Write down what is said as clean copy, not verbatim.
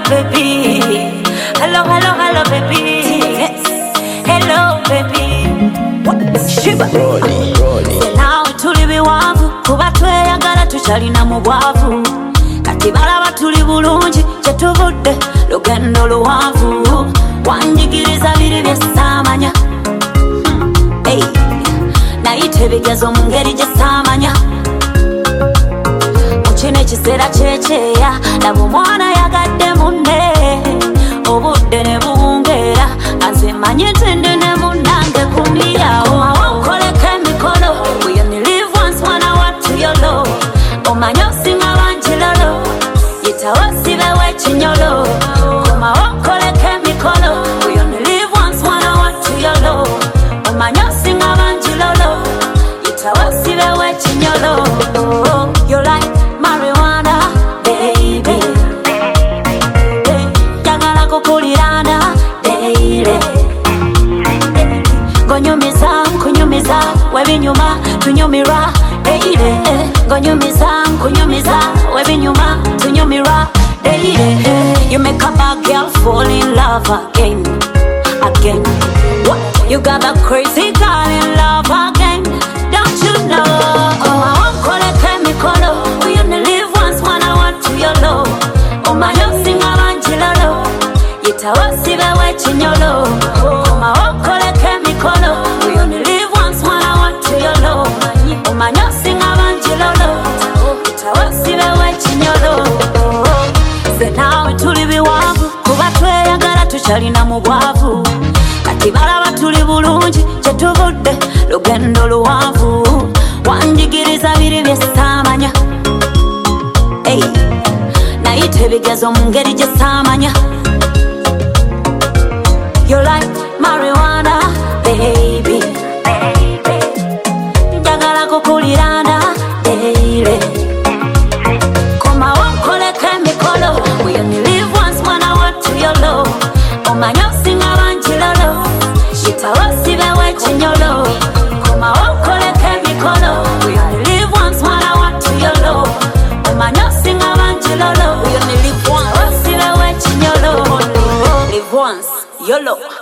baby. Hello, hello, hello, baby. Hello, baby. Shiba. Nawe tuli biwanvu kuba tweyagala tukyalina mu bwavu. Kati balaba tuli bulungi kyetuvudde lugendo luwanvu. Wanjigiriza biri bye saamanya. Nayita ebigezo mu ngeri gye saamanya. Kino ekiseera kyekyeya laba omwana yagadde munne. Obudde ne buwungeera nze manye nti ndi ne munnange kumirawo. Nkoleko emikolo we only live once wanna what to your low. Omanye osinga bangi lolo yitawo sibewo ekinyolo. Nkoleko emikolo we only live once wanna what to your low. Omanye osinga bangi lolo yitawo sibewo ekinyolo. You're like marijuana, baby. Jagala kukulirana, daily. Gonyumiza, kunyumiza, webinyuma, tunyumira, daily. Gonyumiza, kunyumiza, webinyuma, tunyumira, daily. You make a bad girl fall in love again, again. What? You got that crazy girl in love again, don't you know? We only live once, wanna want to your low. Omanye osinga bangi lolo yitawo sibewo ekinyolo. Okoleko emikolo we only live once, wanna want to your low. Omanye osinga bangi lolo yitawo sibewo ekinyolo. Nze naawe tuli biwanvu kuba tweyagala tukyalina mu bwavu. Kati balaba tuli bulungi kyetuvudde lugendo luwanvu. Wanjigiriza biri bye saamanya. Nayita ebigezo mu ngeri gye saamanya. You're like marijuana, baby. Njagala kukulirana, daily. Komawo nkoleko emikolo we only live once, wanna what to your low. Omanye osinga bangi lolo yitawo sibewo ekinyolo. Komawo nkoleko emikolo we only live once, wanna what to your low. Omanye osinga bangi lolo we only live once, sibewo ekinyolo. Live once, YOLO.